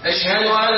أشهد أن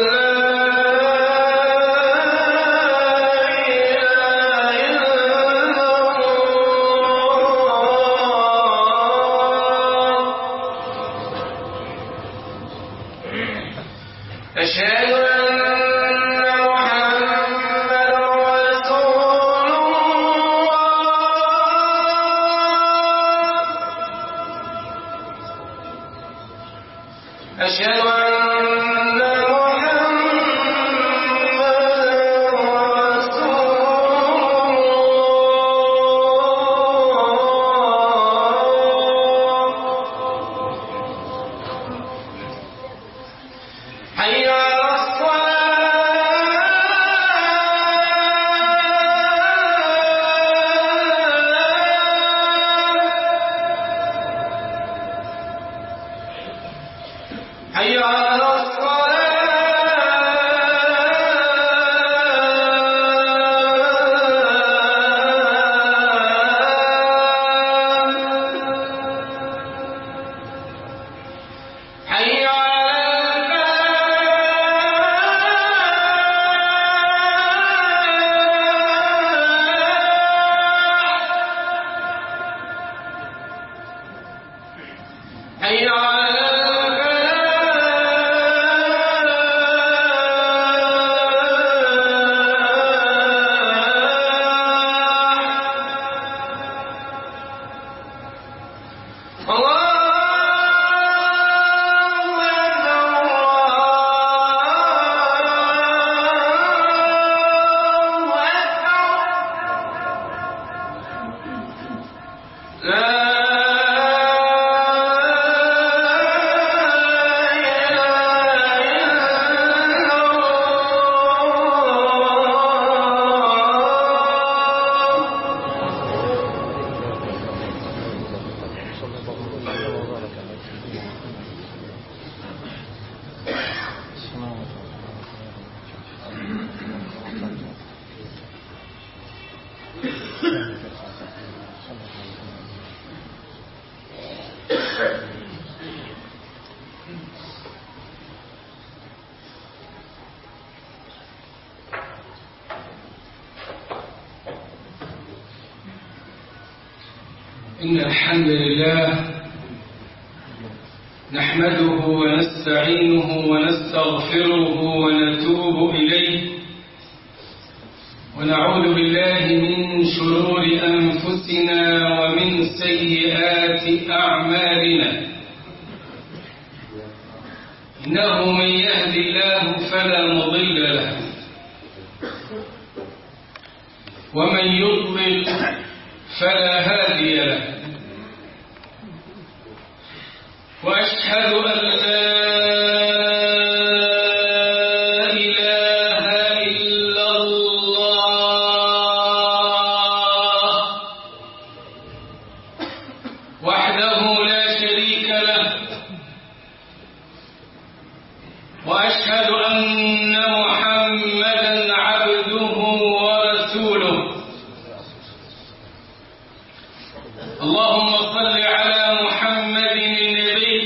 إن الحمد لله نحمده ونستعينه ونستغفره ونتوب إليه ونعوذ بالله من شرور أنفسنا ومن سيئات أعمالنا إنه من يهد الله فلا مضل له ومن يضلل فلا هادي له وأشهد أن لا إله إلا الله وحده لا شريك له وأشهد أن محمدا عبده ورسوله اللهم صل على محمد النبي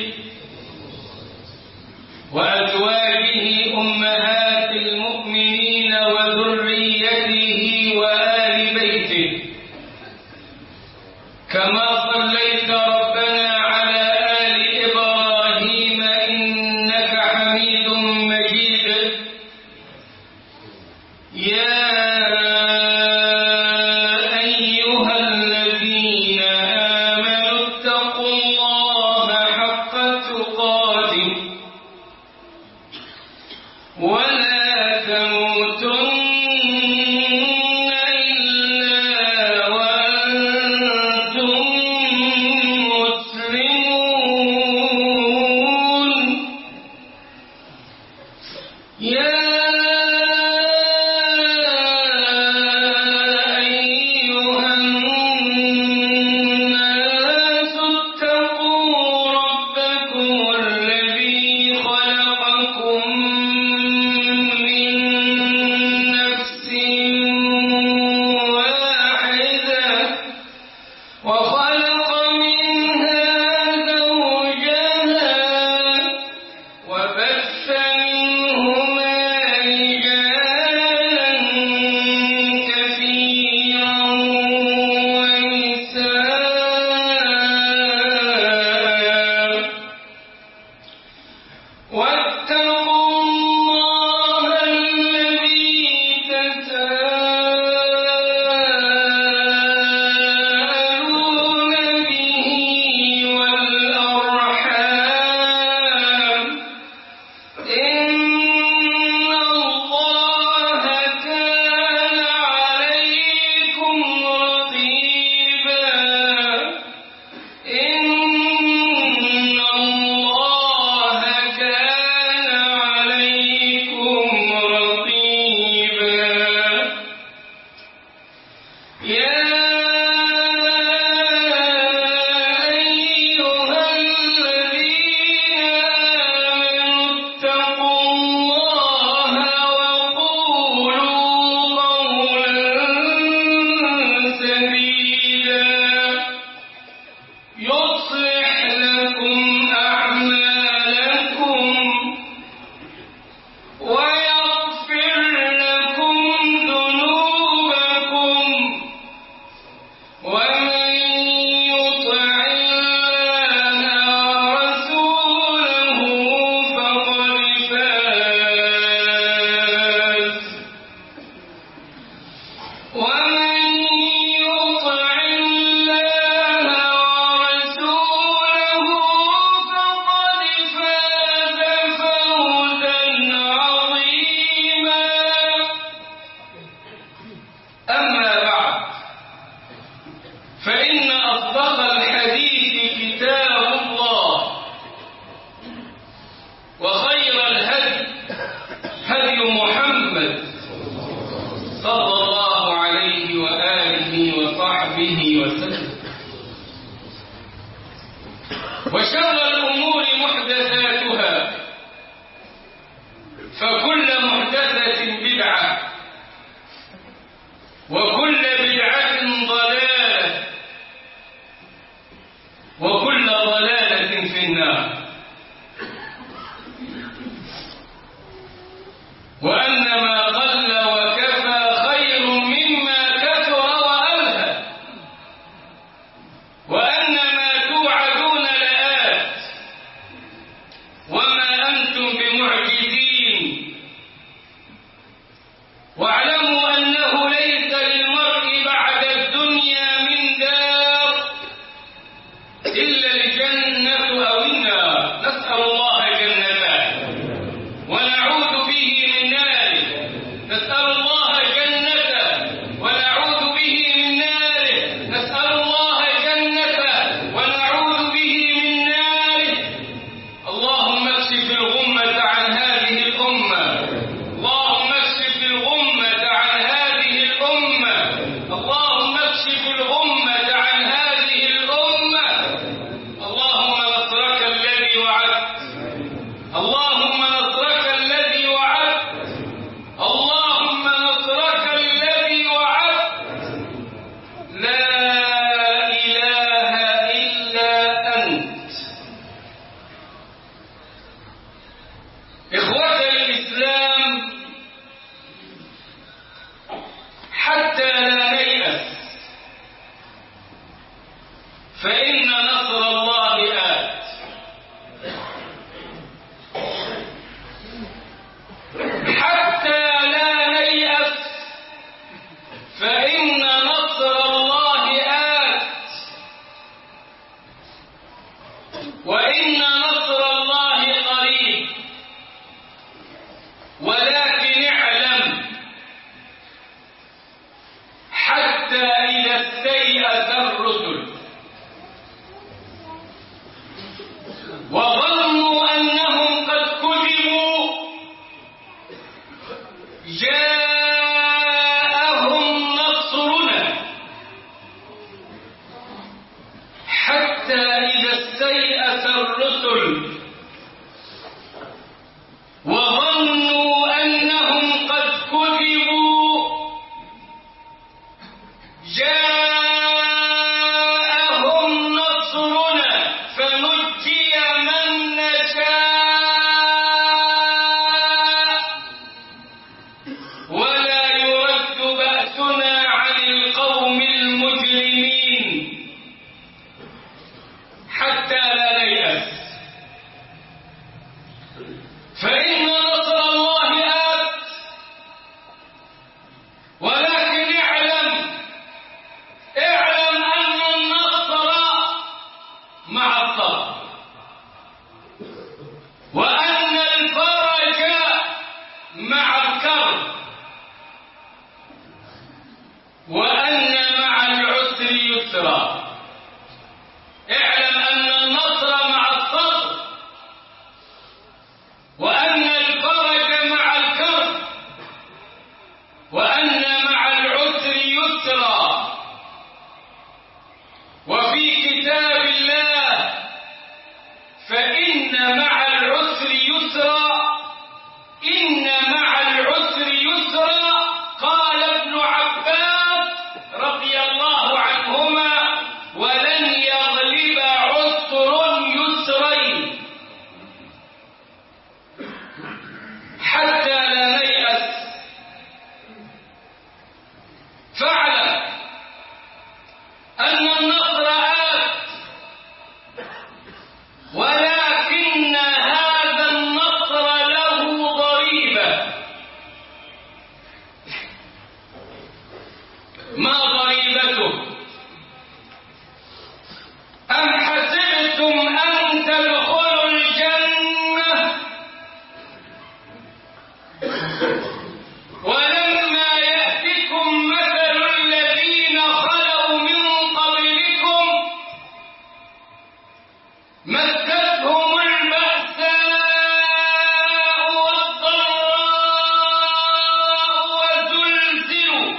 وأزواجه أمهات المؤمنين وذريته وآل بيته كما صليت ربنا على آل إبراهيم إنك حميد مجيد يا وبث فإن نصر الله آت، ولكن اعلم أن النصر مع الصبر، وأن الفرج مع الكرب، وأن مع العسر يسرا. اعلم أن النصر مع الصبر، وأن الفرج مع الكرب، وأن مع العسر يسرا. وفي كتاب الله فإن مع العسر يسرا، إن مع العسر يسرا. قال ابن عباس رضي الله عنهما: ولن يغلب عسر يسرين حتى لا نيأس. فاعلم أن النصر آت، ولكن هذا النصر له ضريبة. ما ضريبته؟ أم حسبتم أن تدخلوا الجنة ولما يأتكم مثل الذين خلوا من قبلكم مستهم البأساء والضراء وزلزلوا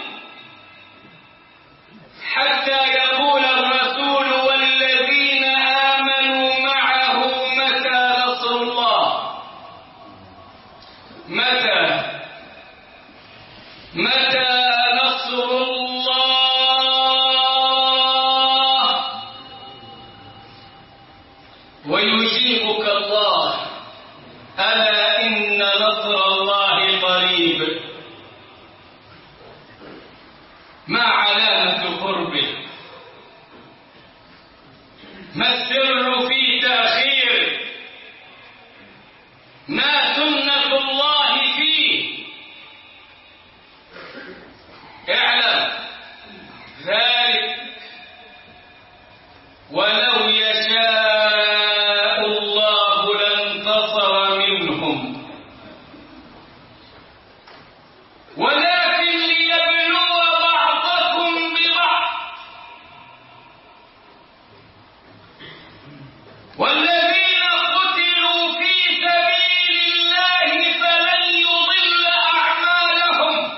حتى يقول الرسول والذين آمنوا معه متى نصر الله. متى نصر الله؟ ويجيبك الله: ألا إن نصر الله قريب. ما علامة قربه؟ ما السر في تأخيره؟ ما سنة الله فيه؟ اعلم ذلك. ولو يشاء الله لانتصر منهم، ولكن ليبلو بعضكم ببعض. والذين قتلوا في سبيل الله فلن يضل أعمالهم،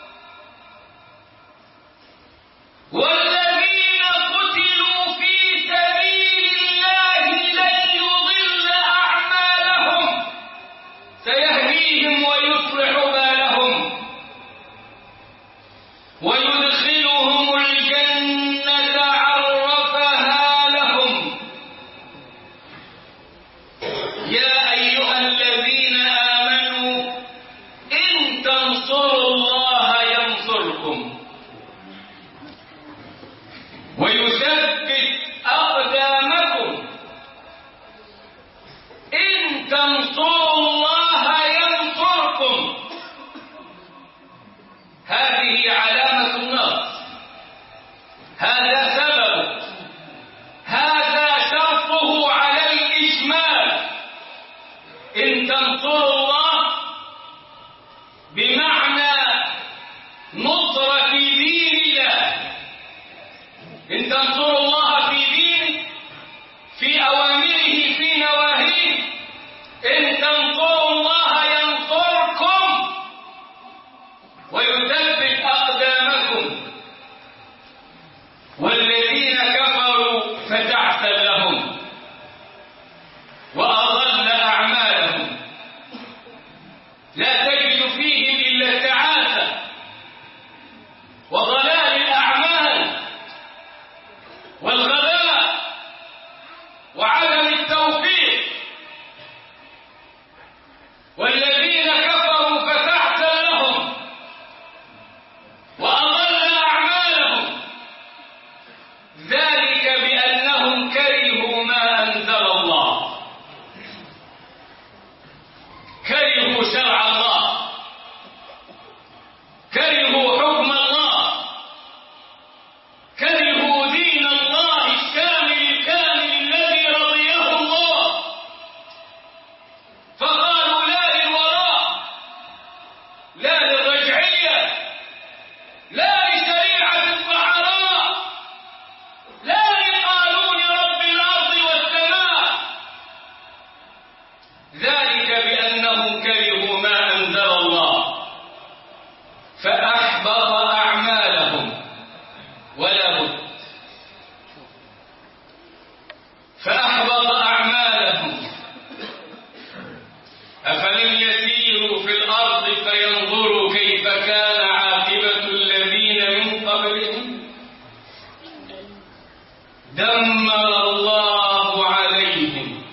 والذين قتلوا في سبيل الله لن يضل أعمالهم، سيهديهم ويصلح بالهم ويدخلهم الجنة عرفها لهم. يا أيها الذين آمنوا إن تنصروا الله ينصركم ويثبت أقدامكم. إن تنصروا الله ينصركم، هذه علامة النصر، هذا سبب، هذا شرطه على الإجمال. إن تنصروا الله بمعنى نصرة دين الله. إن تنصروا الله في دينه، في أوامره، في نواهيه. إن تنصروا الله ينصركم ويثبت أقدامكم. والذين كفروا فتعسا لهم وأضل أعمالهم. لأنهم كرهوا ما أنزل الله فأحبط أعمالهم ولا بد. فأحبط أعمالهم. أفلم يسيروا في الأرض فينظروا كيف كان عاقبة الذين من قبلهم دمر الله عليهم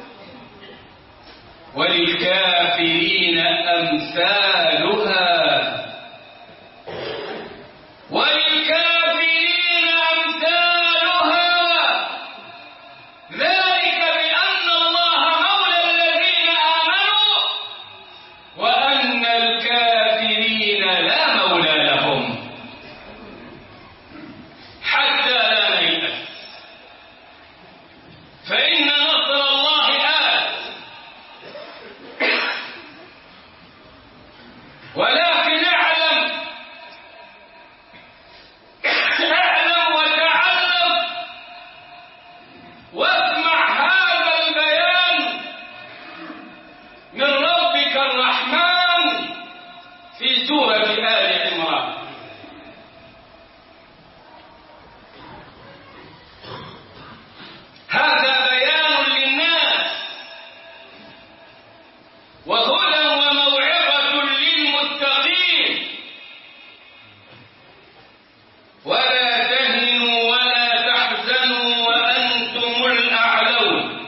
وللكافرين أمثالها ذلك بأن الله مولى الذين آمنوا وأن الكافرين لا مولى لهم حتى لا نيأس فإن نصر الله آت ولكن اعلم وتعلم واسمع هذا البيان من ربك الرحمن في سورة آل عمران. هذا بيان للناس وهدى وموعظة للمتقين. ولا تهنوا ولا تحزنوا وأنتم الأعلون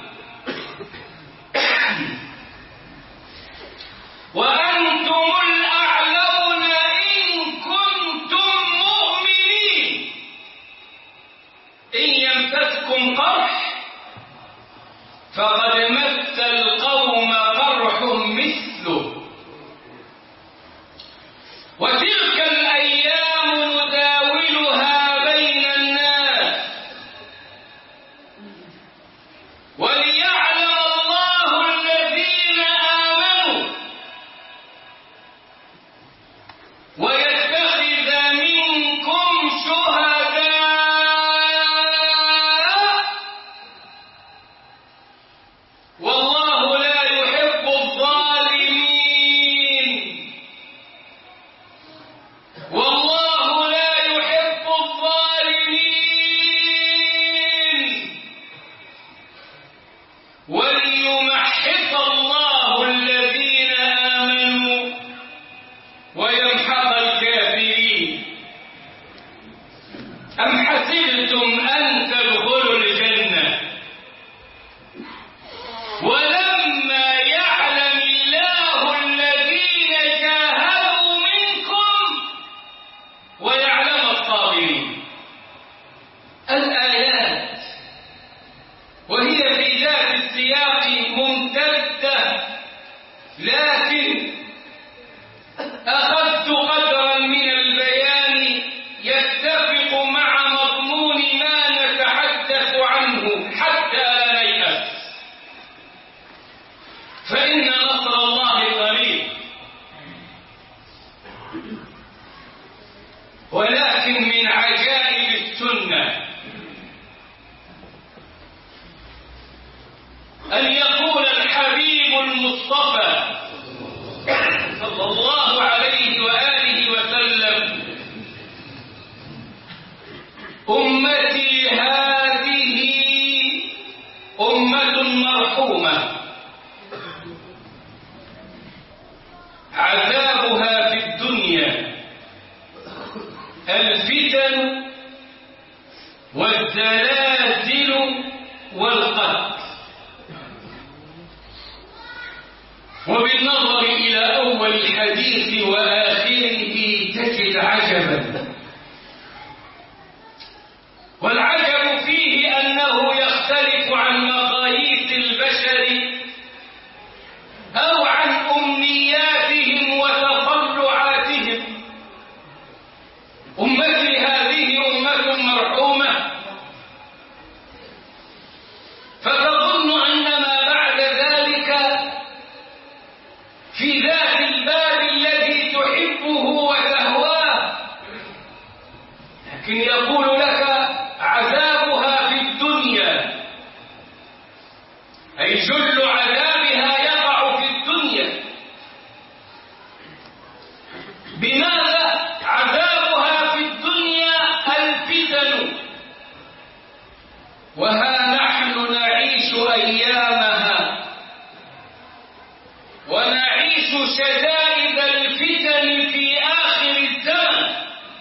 وأنتم الأعلون إن كنتم مؤمنين. إن يمسسكم قرح فقد مس القوم قرح مثله وتلك الأيام نداولها بين الناس وليعلم الله الذين آمنوا ويتخذ منكم شهداء والله لا يحب الظالمين. والله لا يحب الظالمين. وليمحص الله الذين آمنوا ويمحق الكافرين. أم حسبتم أن تدخلوا الجنة ولما يعلم الله الذين جاهدوا منكم ويعلم الصابرين. الآيات وهي في ذات السياق ممتدة لكن أخذت قدرا من البيان يتفق مع مضمون ما نتحدث عنه حتى لا نيأس فإن نصر الله قريب. ولكن من عجائب السنة أن يقول الحبيب المصطفى صلى الله عليه وآله وسلم أمتي هذه أمة مرحومة عذابها في الدنيا الفتن والزلازل والقتل. وبالنظر إلى أول الحديث وآخره تجد عجبا والعجب فيه أنه يختلف عن مقاييس البشر أو عن أمنياتهم وتطلعاتهم. أمتي هذه أمة مرحومة فتظن أن ما بعد ذلك في ذات الباب الذي تحبه وتهواه لكن يقول لك عذابها في الدنيا أي جل عذابها يقع في الدنيا نعيش شدائد الفتن في آخر الزمن.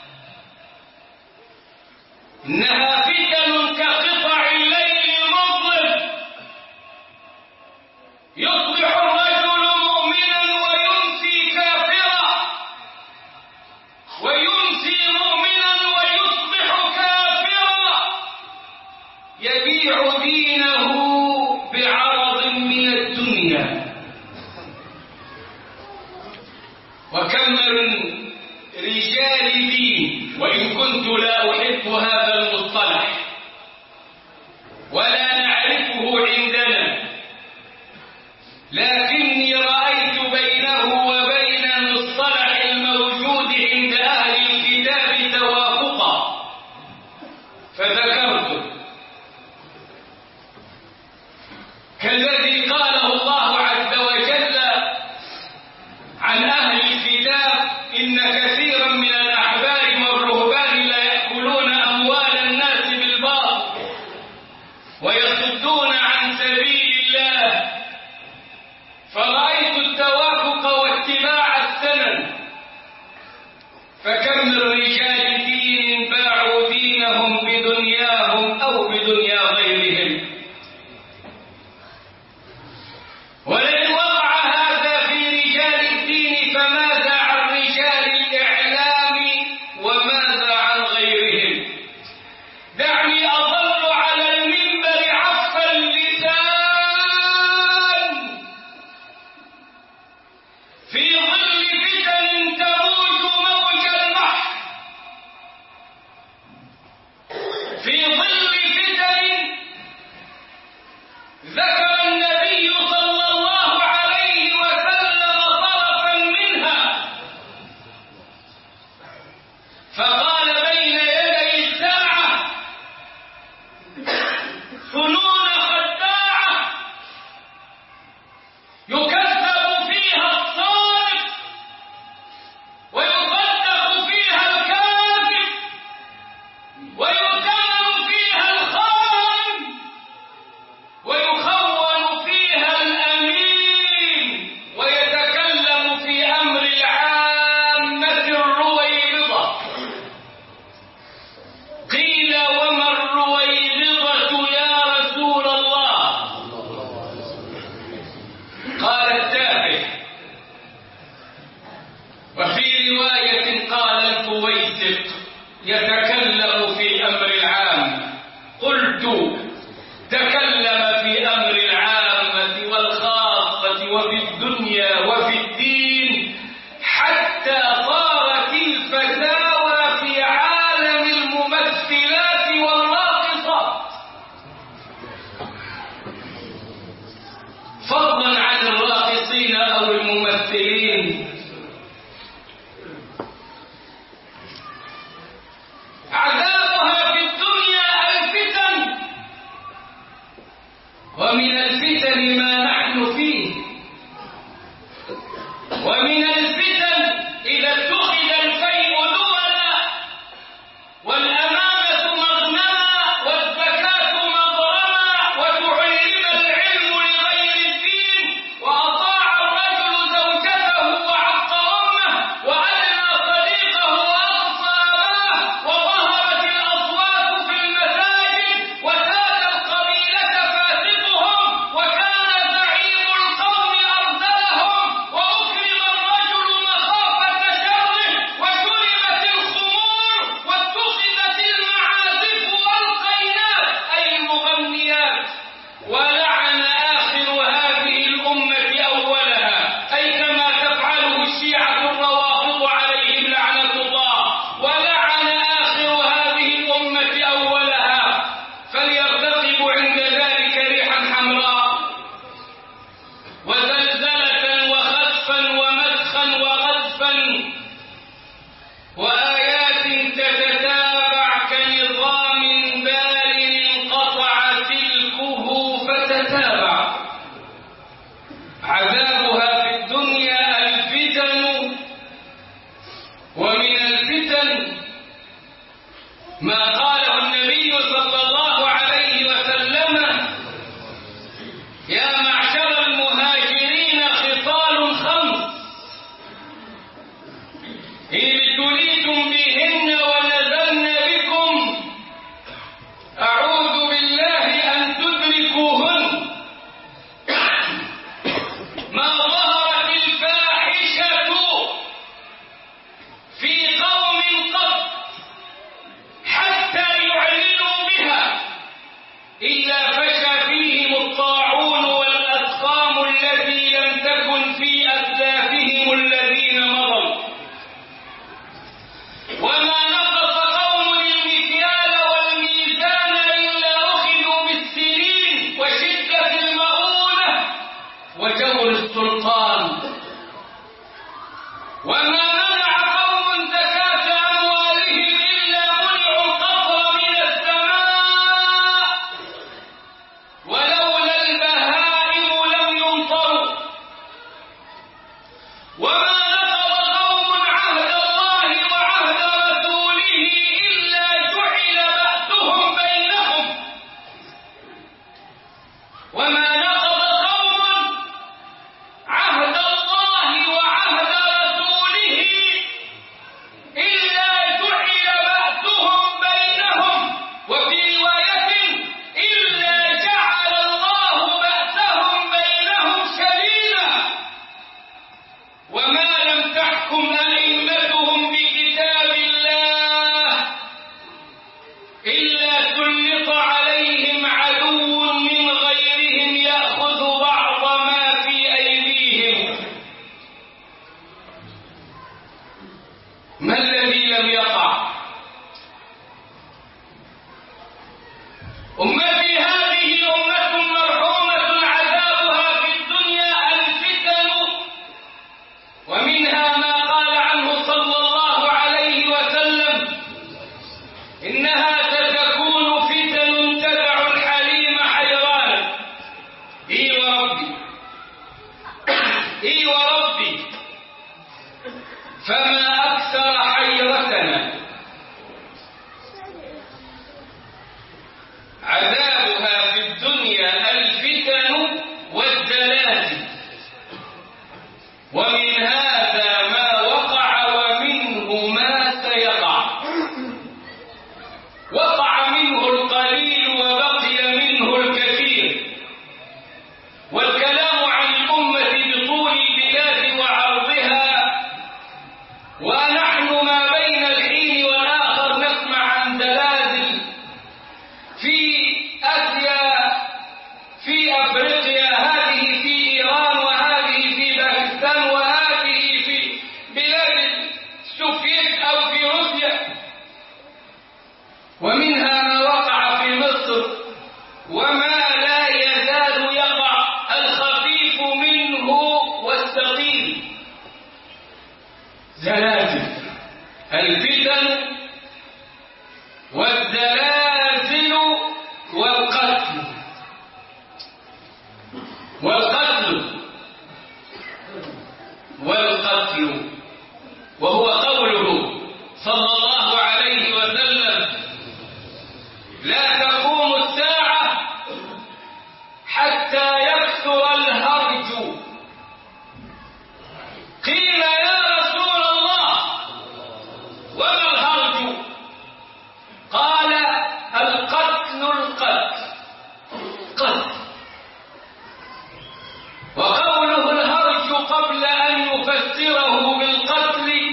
إنها فتن كقطع الليل المظلم، يصبح الرجل مؤمنا ويمسي كافرا، ويمسي مؤمنا ويصبح كافرا، يبيع دينه بعرض من الدنيا. وكم من رجال دين، وإن كنت لا أحب هذا المصطلح ولا نعرفه عندنا، لكني رأيت بينه وبين المصطلح الموجود عند أهل الكتاب توافقا فذكرته، كالذي قاله الله عز وجل عن أهل الكتاب: إن كثيرا من الأحبار والرهبان لا يأكلون أموال الناس بالباطل ويصدون عن سبيل الله. فرأيت التوافق واتباع السنن، فكم من رجال دين باعوا دينهم بدنياهم أو بدنيا غيرهم. ولئن وقع هذا في رجال الدين فماذا عن رجال الإعلام وماذا عن غيرهم؟ دعني أظل على المنبر عف اللسان في ظل فتن تموج موج البحر، في ظل فتن ذكر النبي صلى الله عليه وسلم طرفا منها، فقال: بين يدي الساعة فنون خداعة يكذب فيها الصادق ويصدق فيها الكاذب ويؤتمن فيها الخائن ويخون فيها الأمين ويتكلم في أمر العامة الرويبضة. قيل: وما الرويبضة يا رسول الله؟ قال: التافه. وفي رواية قال: الفويسق يتكلم في أمر العام. قلت: تكلم في أمر العامة والخاصة وفي الدنيا وفي الدين، حتى صارت الفتاوى في عالم الممثلات والراقصات، فضلا عن الراقصين أو الممثلين. عذابها في الدنيا الفتن، ومن الفتن ما نحن فيه، ومن الفتن إذا اتخذ الفيء دولا والأمانة مغنما والزكاة مضرما وتعلم العلم لغير الدين، وأطاع الرجل زوجته وعق أمه وأدنى صديقه وأقصى أباه، وظهرت الأصوات في المساجد وساد القبيلة فاسقهم وكان زعيم القوم أرذلهم، وأكرم الرجل مخافة شره وشربت الخمور واتخذت المعازف والقينات أي المغنيات، ولعن آخر هذه الأمة أولها، أي كما تفعله الشيعة الروافض عليهم لعنة الله، ولعن آخر هذه الأمة أولها. فليرتقب عند ذلك ريحا حمراء وزلزلة وخسفا ومسخا وغزفا وآيات تتتابع كنظام بال انقطع سلكه فتتابع. عذابها في الدنيا الفتن، ومن الفتن ما قاله النبي صلى الله عليه وسلم: يا معشر المهاجرين خصال 5 وما منع قوم زكاة أموالهم إلا منعوا القطر من السماء ولولا البهائم لم يمطروا. وما نقض قوم عهد الله وعهد رسوله إلا جعل بأسهم بينهم. وما نقض قوم عهد الله وعهد رسوله إلا جعل بأسهم بينهم. وفي رواية إلا جعل الله بأسهم بينهم شديدا. وما لم تحكم أئمتهم بكتاب الله إلا سلط عليهم عدو من غيرهم يأخذ بعض ما في أيديهم. ما الذي لم يقع؟ أمتي هذه أمة مرحومة عذابها في الدنيا الفتن، ومنها ما قال عنه صلى الله عليه وسلم: إنها ستكون فتن تدع الحليم حيرانا. إي وربي، إي وربي، فما أكثر حيرتنا. عذابها في الدنيا الفتن والزلازل، ومن هذا ما وقع ومنه ما سيقع. وقع منه القليل وبقي منه الكثير. والكلام عن الأمة بطول البلاد وعرضها، ونحن ما بين الحين والآخر نسمع عن زلازل في آسيا، في أفريقيا، هذه في إيران، وهذه في باكستان، وهذه في بلاد السوفيت أو في روسيا. ومنها ما وقع في مصر، وما لا يزال يقع، الخفيف منه والثقيل. زلازل، الفتن والزلازل والقتل. والقتل وهو قوله صلى الله عليه وسلم: لا تقوم الساعة حتى يكثر الهرج. قيل: يا رسول الله وما الهرج؟ قال: القتل. وقوله الهرج قبل أن يفسره بالقتل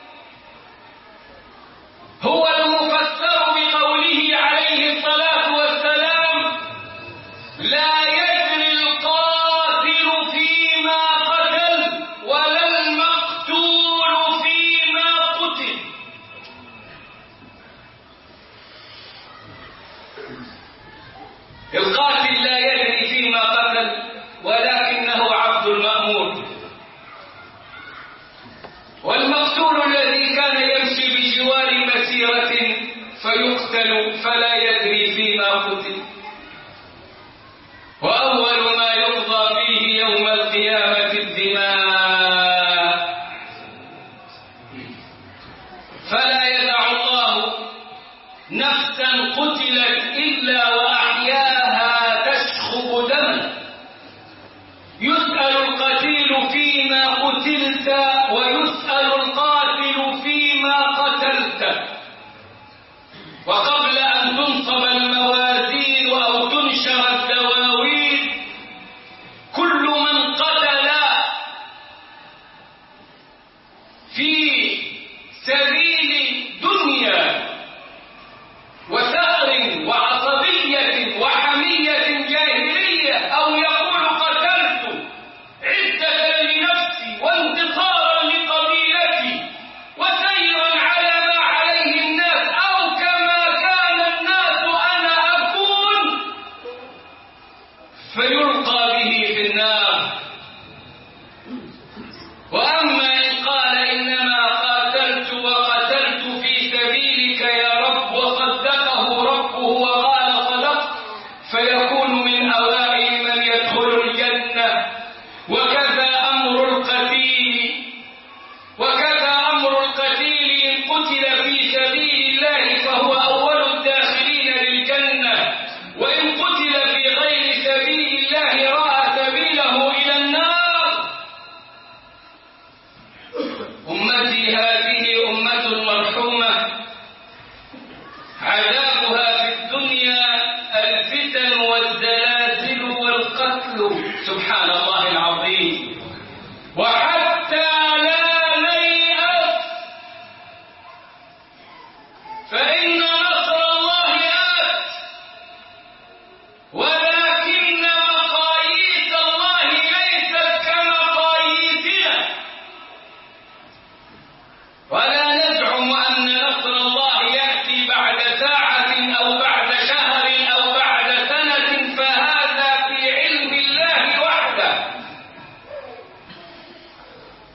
هو المفسر بقوله عليه الصلاة والسلام: لا يدري القاتل فيما قتل ولا المقتول فيما قتل. القاتل لا يدري فيما قتل ولكنه عبد المأمور، والمقتول الذي كان يمشي بجوار مسيرة فيقتل فلا يدري فيما قتل. وأول ما يقضى فيه يوم القيامة الدماء، فلا يدع الله نفسا قتلت إلا وأحياها تشخب دما. يسأل القتيل فيما قتلت ويسأل القاتل فيما قتلت. وقبل أن تنصب الموازين أو تنشر الدواوين، كل من قتل في سبيل دنيا وثأر وعصبية وحمية جاهلية، أو يقول قتلت عزة لنفسي وانتصارا لقبيلتي وسيرا على ما عليه الناس، أو كما كان الناس أنا أكون، فيلقى به في النار. وأما إن قال إن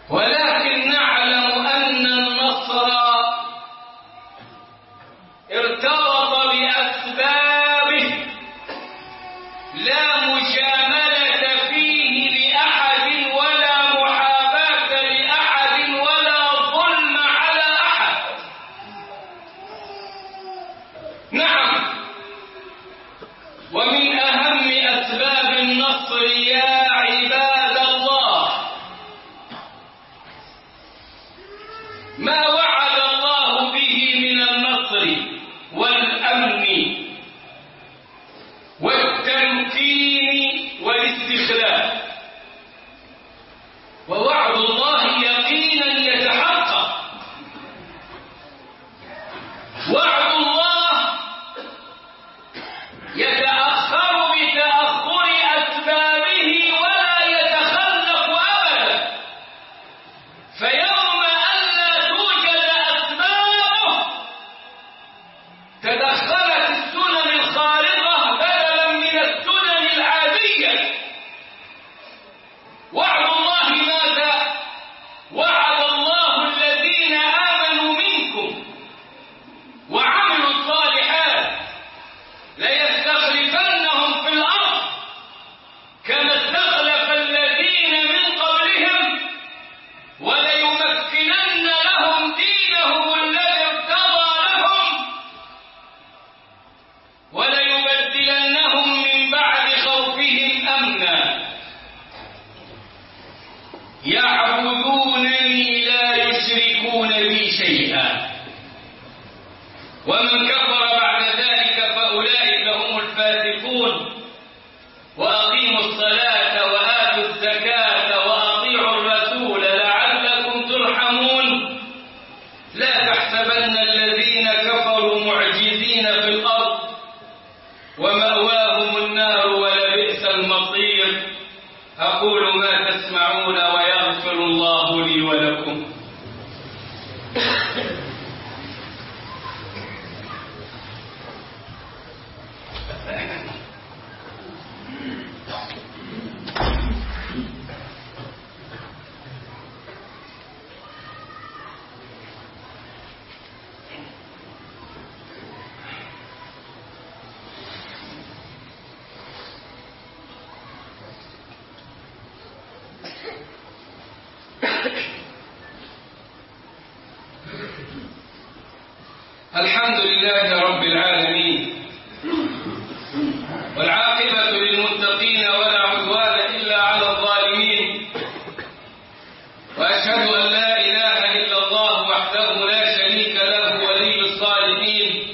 ولكن نعلم أن النصر ارتبط بأسبابه لا مجاملة فيه لأحد ولا محاباة لأحد ولا ظلم على أحد. نعم، ومن أهم أسباب النصر يا عباد الله ما وعد الله به من النصر والأمن والتمكين والاستخلاف. ووعد الله يقينا يتحقق. وعد الله يتأخر بتأخر أسبابه ولا يتخلف أبدا. فيوم أن لا توجد أسبابه تدخلت السنن الخارقة بدلا من السنن العادية. وعد الله ماذا؟ وعد الله الذين آمنوا منكم وعملوا الصالحات ليستخلفنهم في الأرض كما استخلف الذين من قبلهم وليمكنن لهم دينهم الذي ارتضى لهم وليبدلنهم من بعد خوفهم أمنا يعبدونني لا يشركون بي شيئا. ومن كفر بعد ذلك فأولئك هم الفاسقون. وأقيموا الصلاة وآتوا الزكاة وأطيعوا الرسول لعلكم ترحمون. لا تحسبن الذين كفروا معجزين في الأرض ومأواهم النار ولبئس المصير. أقول ما تسمعون ويغفر الله لي ولكم. الحمد لله رب العالمين والعاقبة للمتقين ولا عدوان إلا على الظالمين. وأشهد أن لا إله إلا الله وحده لا شريك له ولي الصالحين.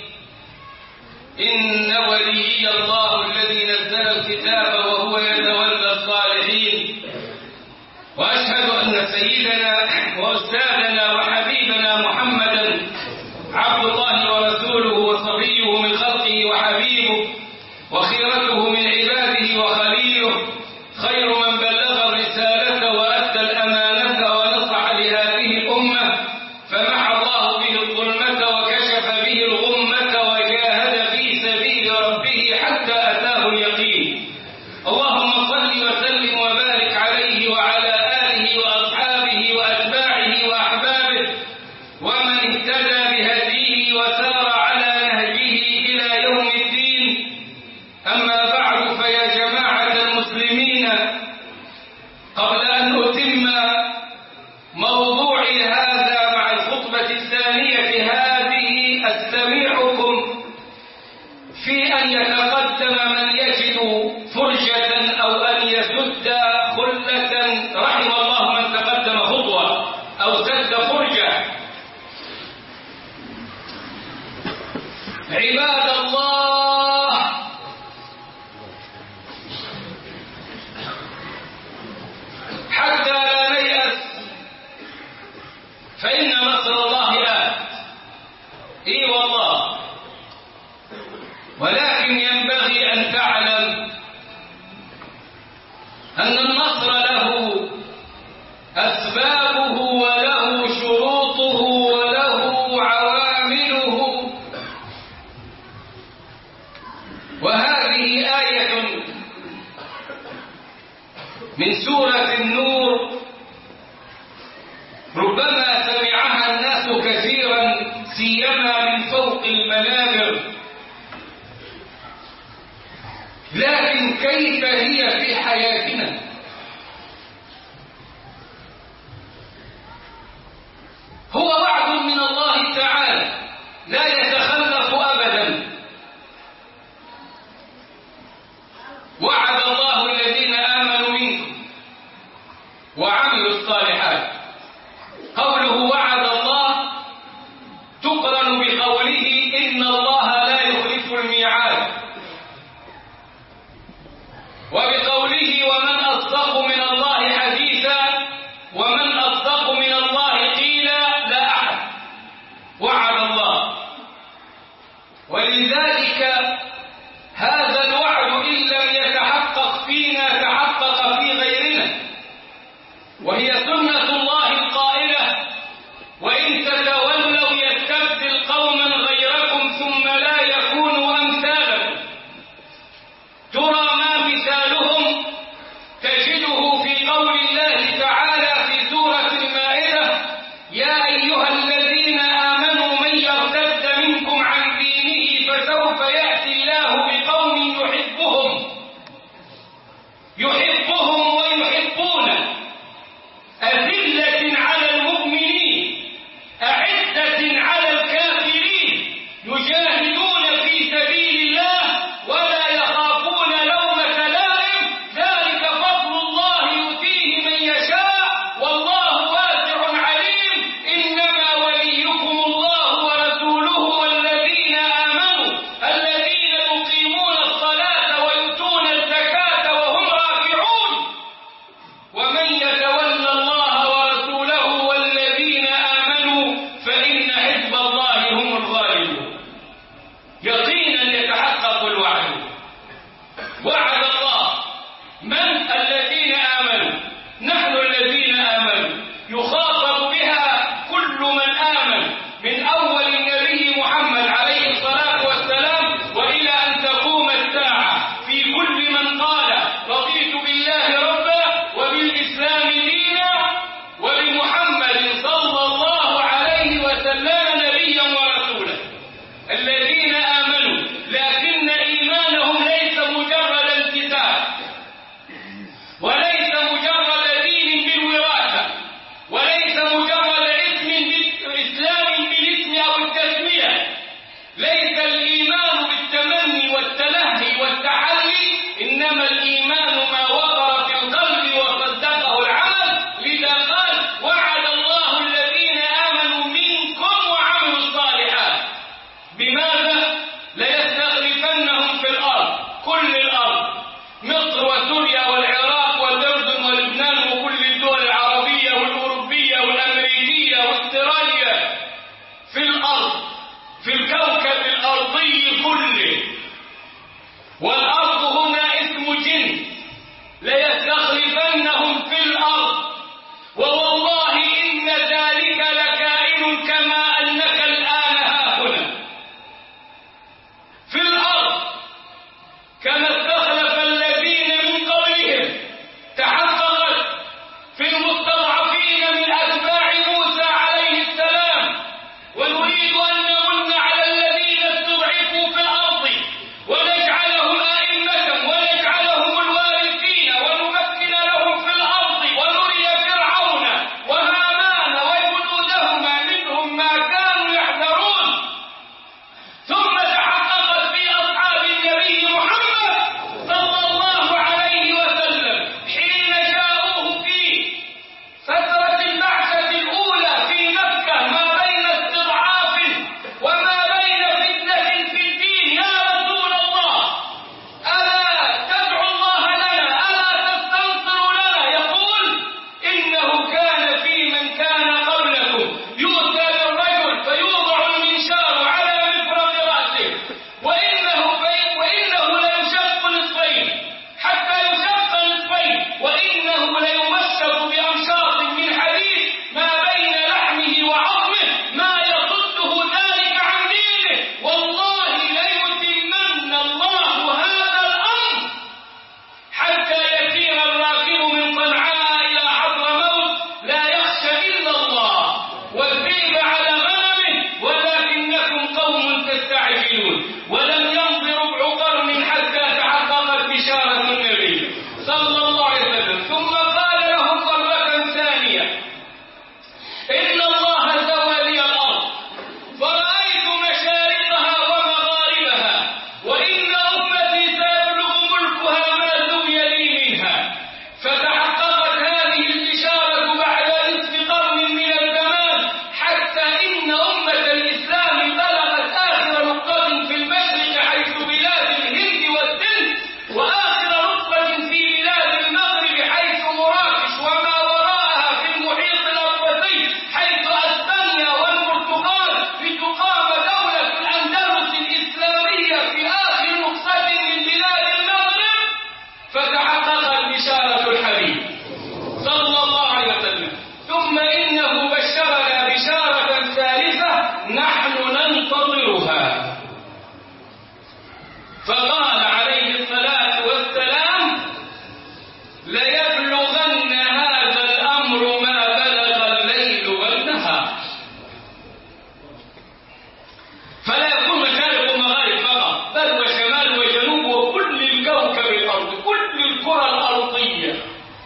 إن وليي الله الذي نزل الكتاب وهو يتولى الصالحين. وأشهد أن سيدنا وأستاذنا وحبيبنا محمدا عبد الله ورسوله وصفيه من خلقه وحبيبه وخيرته من عباده وخليله، خير من بلغ الرسالة وأدى الأمانة ونصح لهذه الأمة، فمحى الله به الظلمة وكشف به الغمة وجاهد في سبيل ربه حتى أتاه اليقين. اللهم صل وسلم وبارك عليه وعلى آله وأصحابه وأتباعه وأحبابه ومن اهتدى بهديه وسار على نهجه إلى يوم الدين. أما بعد، فيا جماعة المسلمين، قبل أن أتم موضوعي هذا مع الخطبة الثانية هذه، أستمعكم في أن يتقدم من يجد فرجة أو أن يسد خلة. رحم الله من تقدم خطوة أو سد فرجة. عباد الله، حتى لا نيأس، فإن نصر الله آت. إي والله، ولكن ينبغي أن تعلم أن النصر له أسبابه وله شروطه وله عوامله. وهذه آية من سورة النور ربما سمعها الناس كثيرا سيما من فوق المنابر، لكن كيف هي في حياتنا؟ هو وعد من الله تعالى لا يتخلف أبدا. وعد الله الذين آمنوا منكم وعملوا الصالحات. قوله وعد الله تقرن بقوله إن الله لا يخلف الميعاد، وبقوله ومن أصدق من الله حديثا ومن أصدق من الله قيلا لا أحد. وعد الله، ولذلك هذا الوعد إن لم يتحقق فينا تحقق في غيرنا، وهي سنة الله القائلة وإن تتولوا يستبدل قوما غيركم ثم لا يكونوا أمثالكم. ترى ما مثالهم؟ تجده في قول الله تعالى في سورة المائدة يا أيها الذين آمنوا من يرتد منكم عن دينه يؤمنون، ولم يمض ربع قرن حتى تحققت بشارة النبي صلى الله عليه وسلم. ثم قال لهم مرة ثانية: إن الله زوى لي الأرض فرأيت مشارقها ومغاربها، وإن أمتي سيبلغ ملكها ما زوي لي منها. فتحققت هذه البشارة بعد نصف قرن من الزمان، حتى إن أمة الإسلام بلغت آخر نقطة في المشرق حيث بلاد الهند والسند، وآخر نقطة في بلاد المغرب حيث مراكش، وما وراءها في المحيط الأطلسي حيث أسبانيا والبرتغال، لتقام دولة الأندلس الإسلامية في آخر نقطة من بلاد المغرب. فتحققت بشارة الحبيب صلى الله عليه وسلم. ثم إنه بشرنا بشارة ثالثة نحن ننتظرها، فقال عليه الصلاة والسلام: ليبلغن هذا الأمر ما بلغ الليل والنهار. فلا يكون مشارق ومغارب فقط، بل وشمال وجنوب وكل الكوكب الأرضي، كل الكرة الأرضية.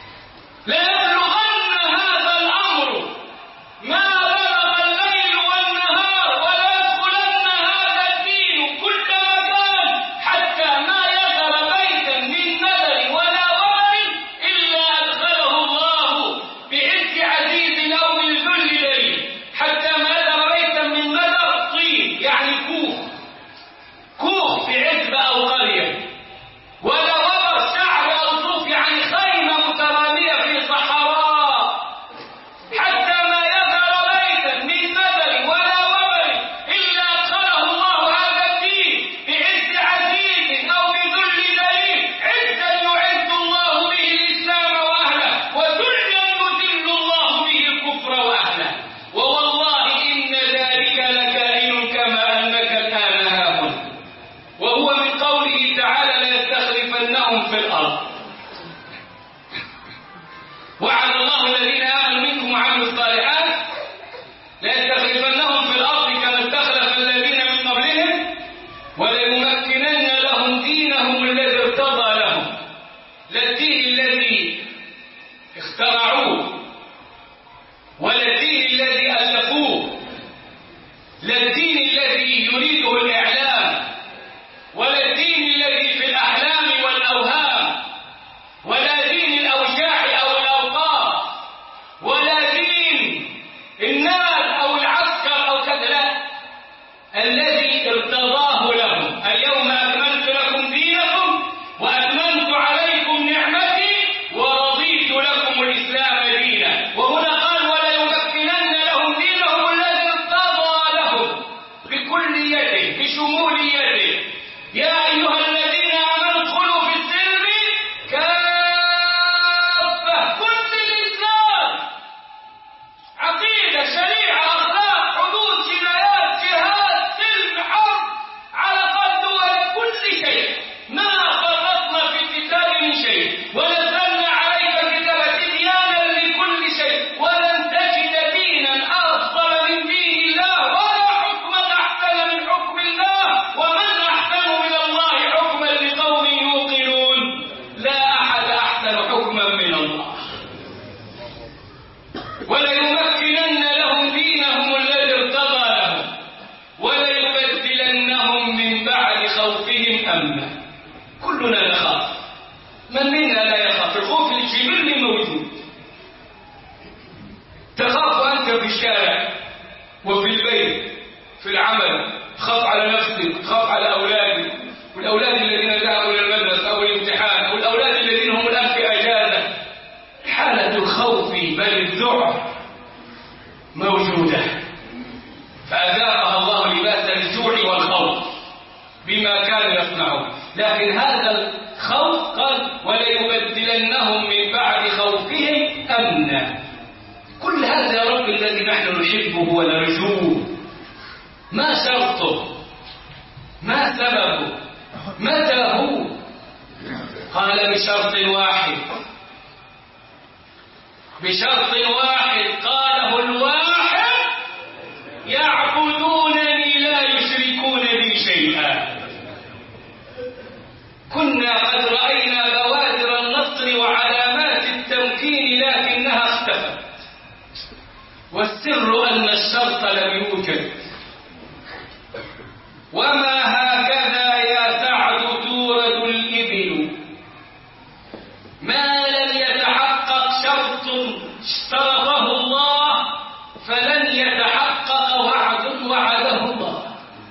ليبلغن هذا الأمر ما بلغ الليل والنهار، وليدخلن هذا الدين كل مكان، حتى ما يذر بيتا من ندر ولا وبر إلا أدخله الله بعز عزيز أو من ذل دليل. حتى ما يذر بيتا من ندر، طين يعني كوخ في عزبة أو قرية، ولا وبر شعر أو صوف يعني خيمة مترامية في صحراء. حتى ما يذر بيتا من ندر ولا وبر إلا أدخله الله هذا الدين بعز عزيز أو بذل دليل. عزا يعز الله به الإسلام وأهله، وذلا يذل الله به الكفر وأهله. ووالله إن ذلك لكائن كما أنك الآن هاهنا. وهو من قوله تعالى: ليستخلفنهم في الأرض. وعد الله الذين آمنوا منكم وعملوا الصالحات ليستخلفنهم في الأرض كما استخلف الذين من قبلهم، وليمكنن لهم دينهم الذي ارتضى لهم. لا الدين الذي اخترعوه، ولا الدين الذي ألفوه، لا الدين الذي يريده الإعلام، ولا الدين الذي في الأحلام والأوهام، ولا دين الأوجاع أو الأوقاف، ولا دين الناس أو العسكر أو كذا، لا، الذي ارتضاه لهم. اليوم أكملت لكم دينكم وأتممت عليكم نعمتي ورضيت لكم الإسلام دينا. وهنا قال: وليمكنن لهم دينهم الذي ارتضى لهم، بكليته بشموليته. يا أيها الذين آمنوا ادخلوا في السلم كافة. كل الإسلام، عقيدة، شريعة، أخلاق، حدود، جنايات، جهاد، سلم، حرب، علاقات دول، كل شيء. ما فرطنا في الكتاب من شيء، ونزلنا عليك الكتاب تبيانا لكل شيء، ولن تجد دينا أفضل من دين الله، ولا حكما أحسن من حكم الله، ومن أحسن من الله حكما لقوم يوقنون. لا أحد أحسن حكما من الله. وليمكنن لهم دينهم الذي ارتضى لهم، وليبدلنهم من بعد خوفهم أمنا. كلنا نخاف، من منا لا يخاف؟ الخوف الجبلي موجود. تخاف أنت في الشارع وفي البيت، في العمل، تخاف على نفسك، تخاف على أولادك، والأولاد الذين ذهبوا إلى المدرسة أو الامتحان، والأولاد الذين هم الآن في أجازة. حالة الخوف بل الذعر موجودة، فأذاقها الله لباس الجوع والخوف بما كانوا يصنعون. لكن هذا الخوف قال: وليبدلنهم من بعد خوفهم أمنا. كل هذا يا رب الذي نحن نحبه ونرجوه، ما شرطه؟ ما سببه؟ متى هو؟ قال: بشرط واحد، بشرط واحد قاله الواحد: يعبدونني لا يشركون بي شيئا. والسر أن الشرط لم يوجد. وما هكذا يا سعد تورد الإبل ما لم يتحقق شرط اشترطه الله فلن يتحقق وعد وعده الله،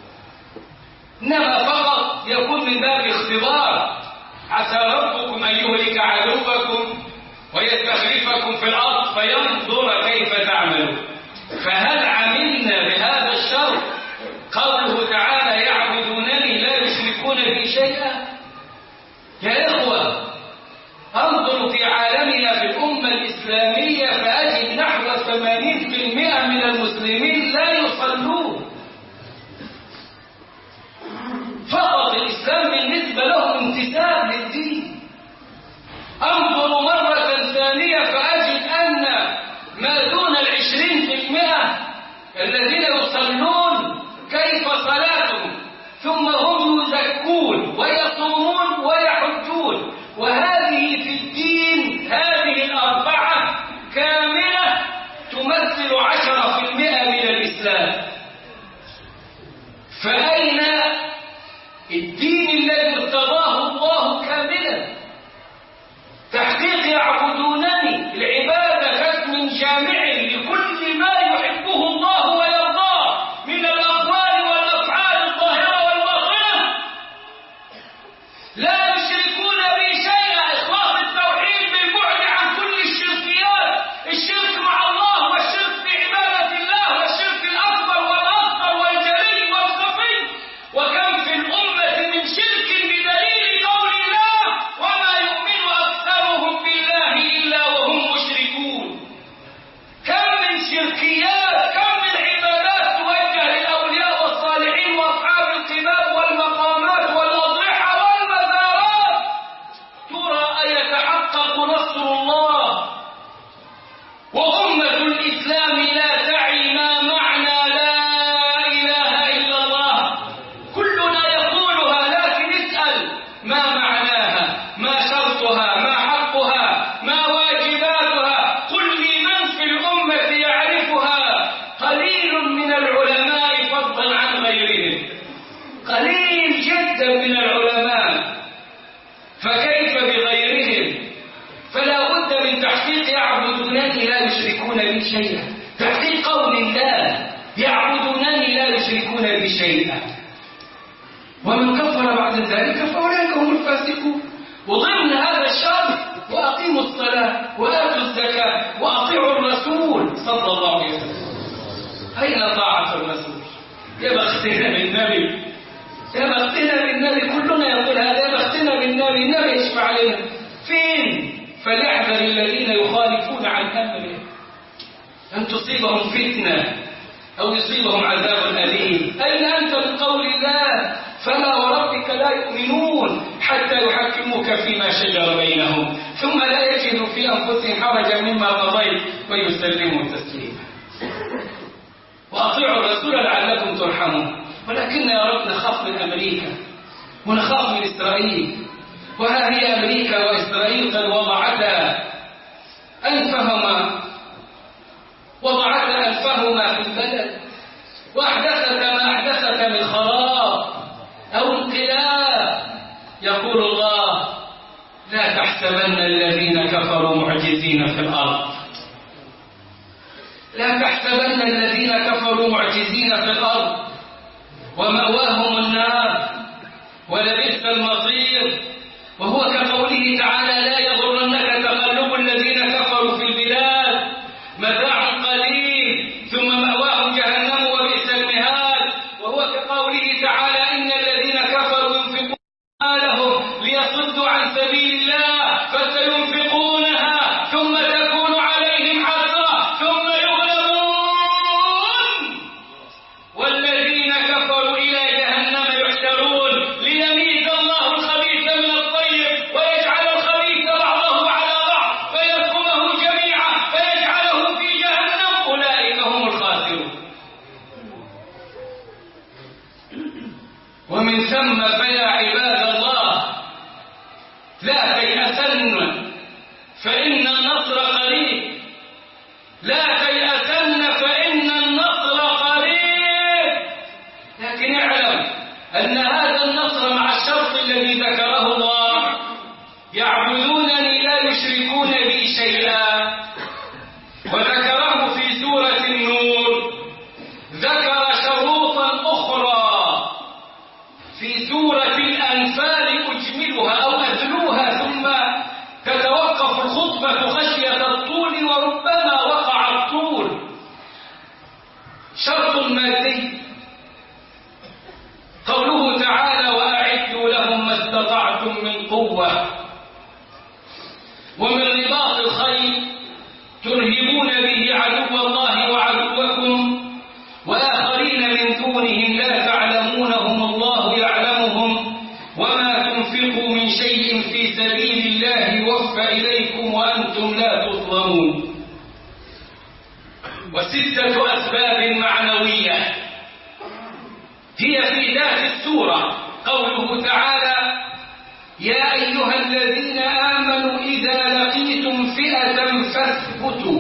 إنما فقط يكون من باب اختبار. عسى ربكم أن يهلك عدوكم ويستخلفكم في الأرض فينظر كيف تعملون. فهل عملنا بهذا الشرط؟ قوله تعالى يعبدونني لا يشركون بي شيئا. يا إخوة انظروا في عالمنا في الأمة الإسلامية فأجد نحو 80% من المسلمين لا يصلون. فقط الإسلام بالنسبة لهم انتساب للدين. انظروا مرة ثانية فأجد أن ما دون 20% الذين يصلون كيف صلاتهم، ثم هم يزكون ويصومون ويحجون، وهذه في الدين هذه الأربعة كاملة تمثل 10% من الإسلام. فأين الدين الذي ارتضاه الله كاملا؟ تحقيق يعبدونني العبادة كاسم جامع لكل ما يحبه الله ويرضاه من الأقوال والأفعال الظاهرة والباطنة. لا يشركون بي شيئا، إخلاص التوحيد بالبعد عن كل الشركيات، الشرك مع الله والشرك في عبادة الله والشرك الأكبر والأصغر والجلي والخفي. وكم في الأمة من شرك بدليل قول الله وما يؤمن أكثرهم بالله إلا وهم مشركون. كم من شركيات، كم من عبادات توجه للأولياء والصالحين وأصحاب القباب والمقامات والأضرحة والمزارات. ترى أيتحقق نصر الله وأمة الإسلام لا تعي ما معنى لا إله إلا الله؟ كلنا يقولها لكن اسأل ما معناها، ما شرطها، ما حقها، ما واجباتها. قل لي من في الأمة يعرفها. قليل من العلماء فضلا عن غيرهم، قليل جدا من العلماء، فكيف بغيرهم؟ فلا بد من تحقيق يعبدونني لا يشركون بي شيئا، تحقيق قول الله يعبدونني لا يشركون بي شيئا. ومن كفر بعد ذلك فأولئك هم الفاسقون. وضمن هذا الشرط وأقيموا الصلاة وآتوا الزكاة وأطيعوا الرسول صلى الله عليه وسلم. أين طاعة الرسول؟ يا بختنا بالنبي، يا بختنا بالنبي. كلنا يقول هذا، يا بختنا بالنبي، النبي يشفع علينا. فين؟ فليحذر الذين يخالفون عن أمره أن تصيبهم فتنة أو يصيبهم عذاب أليم. أين أنت من قول الله فلا وربك لا يؤمنون حتى يحكموك فيما شجر بينهم ثم لا يجدوا في أنفسهم حرجا مما قضيت ويسلموا تسليما. وأطيعوا الرسول لعلكم ترحمون. ولكن يا رب نخاف من أمريكا ونخاف من إسرائيل، وها هي أمريكا وإسرائيل قد وضعتا أنفهما في البلد وأحدثتا ما أحدثتا من خراب أو انقلاب. يقول الله لا تحسبن الذين كفروا معجزين في الأرض، لا تحسبن الذين كفروا معجزين في الأرض ومأواهم النار ولبئس المصير. وهو كقوله تعالى لا يغرنك تقلب الذين كفروا في البلاد متاع قليل ثم مأواهم جهنم وبئس المهاد. وهو كقوله تعالى إن الذين كفروا ينفقون أموالهم ليصدوا عن سبيل الله فسينفقونها ثم تكون عليهم حسرة ثم يغلبون والذين كفروا إلى جهنم يحشرون ليميز الله الخبيث من الطيب القوة ومن رباط الخيل ترهبون به عدو الله وعدوكم وآخرين من دونهم لا تعلمونهم الله يعلمهم وما تنفقوا من شيء في سبيل الله يوفى إليكم وأنتم لا تظلمون. وستة أسباب معنوية هي في ذات السورة. قوله تعالى: يا أيها الذين آمنوا إذا لقيتم فئة فاثبتوا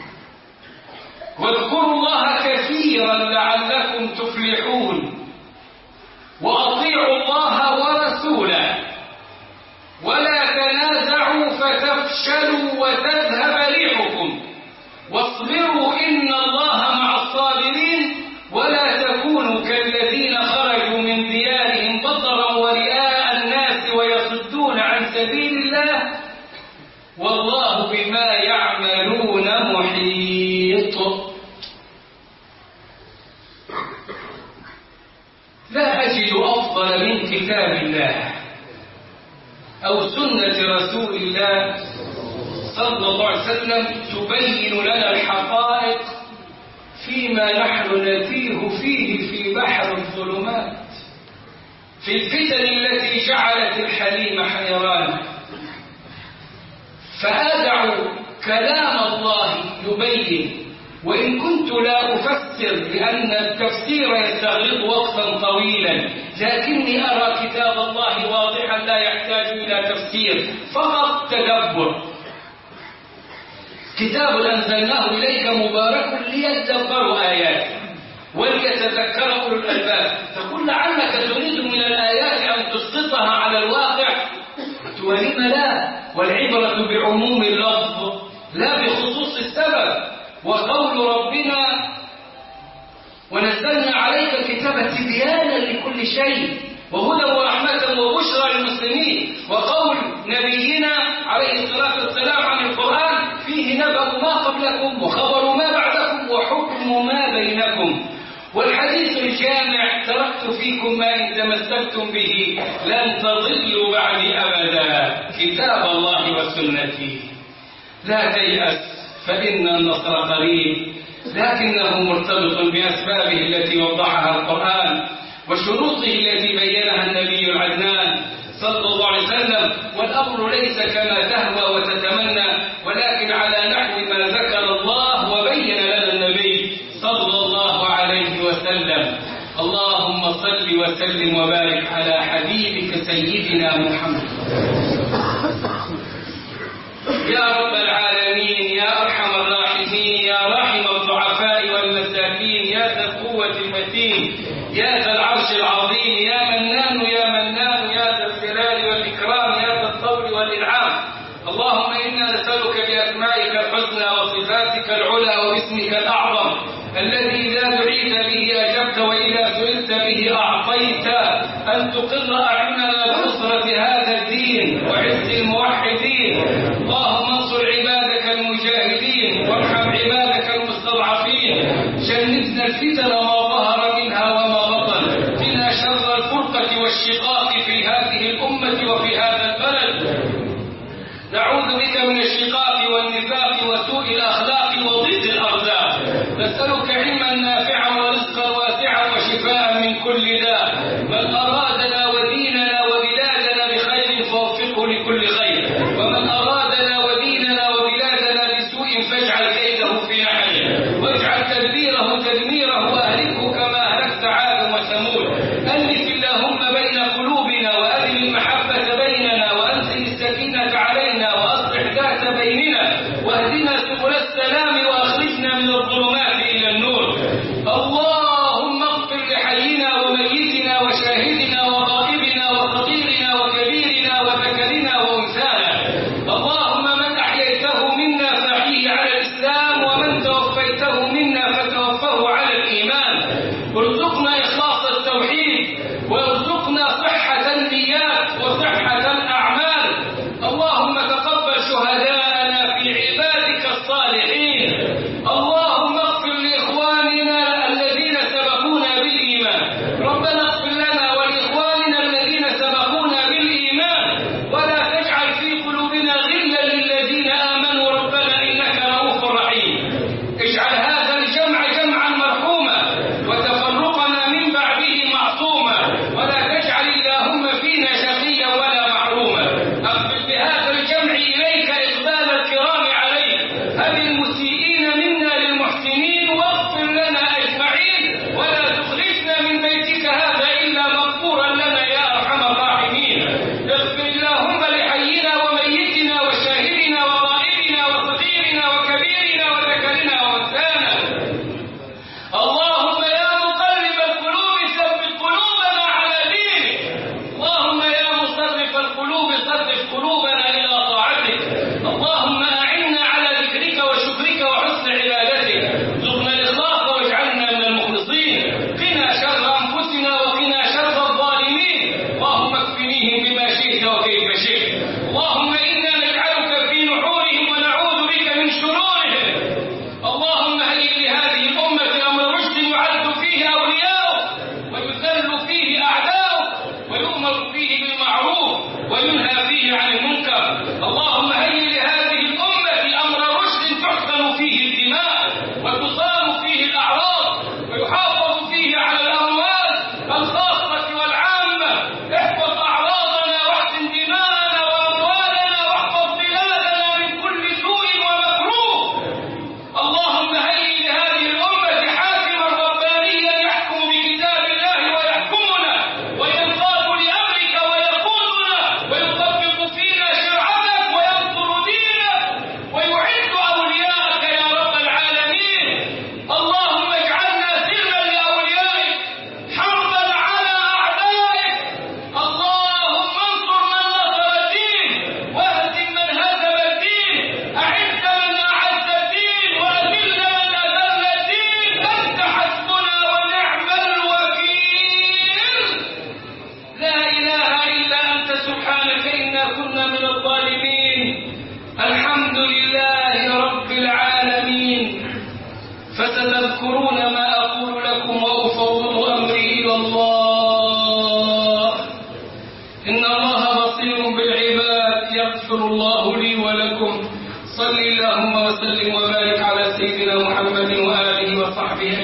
واذكروا الله كثيرا لعلكم تفلحون وأطيعوا الله ورسوله ولا تنازعوا فتفشلوا وتذهب ريحكم واصبروا إن الله مع الصابرين ولا تكونوا كالذين خرجوا من ديارهم بطرا ورئاء الناس ويصدون عن سبيل الله والله بما يعملون محيط. لا أجد أفضل من كتاب الله أو سنة رسول الله صلى الله عليه وسلم تبين لنا الحقائق فيما نحن نتيه فيه في بحر الظلمات، في الفتن التي جعلت الحليم حيرانا. فأدع كلام الله يبين، وإن كنت لا أفسر لأن التفسير يستغرق وقتا طويلا، لكني أرى كتاب الله واضحا لا يحتاج إلى تفسير، فقط تدبر. كتاب أنزلناه إليك مبارك ليدبروا آياته وليتذكر أولو الألباب. تقول لعلك تريد من الآيات أن تسقطها على الواقع، ولم لا؟ والعبرة بعموم اللفظ لا بخصوص السبب. وقول ربنا: ونزلنا عليك الكتاب تبيانا لكل شيء وهدى ورحمة وبشرى للمسلمين. وقول نبينا عليه الصلاة والسلام عن القرآن: فيه نبأ ما قبلكم وخبر ما بعدكم وحكم ما بينكم. والحديث الجامع: تركت فيكم ما إن تمسكتم به لن تضلوا بعدي أبدا، كتاب الله وسنتي. لا تيأس فإن النصر قريب، لكنه مرتبط بأسبابه التي وضحها القرآن وشروطه التي بينها النبي العدنان صلى الله عليه وسلم. والأمر ليس كما تهوى وتتمنى، ولكن على نحو ما ذكر الله وبين لنا النبي صلى الله عليه وسلم. اللهم صل وسلم وبارك على حبيبك سيدنا محمد. يا رب العالمين، يا أرحم الراحمين، يا راحم الضعفاء والمساكين، يا ذا القوة المتين، يا ذا العرش العظيم، يا منان يا منان، يا ذا الجلال والإكرام، يا ذا الطول والإنعام. اللهم إنا نسألك بأسمائك الحسنى وصفاتك العلى واسمك الأعظم الذي إذا دعيت به أجبت وإذا سئلت به أعطيت، أن تقر أعيننا بنصرة هذا الدين وعز الموحدين. اللهم انصر عبادك المجاهدين وارحم عبادك المستضعفين. جنبنا الفتن ما ظهر منها وما بطن. قنا شر الفرقة والشقاق في هذه الأمة وفي هذا البلد. نعوذ بك من الشقاق والنفاق وسوء الأخلاق وضيق الأرزاق. نسألك علما نافعا ورزقا واسعا وشفاء من كل داء. من أرادنا وديننا وبلادنا بخير فوفقه لكل خير، ومن أرادنا وديننا وبلادنا بسوء فاجعل كيده في نحره واجعل تدبيره تدميره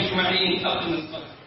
أجمعين. أقم الصلاة.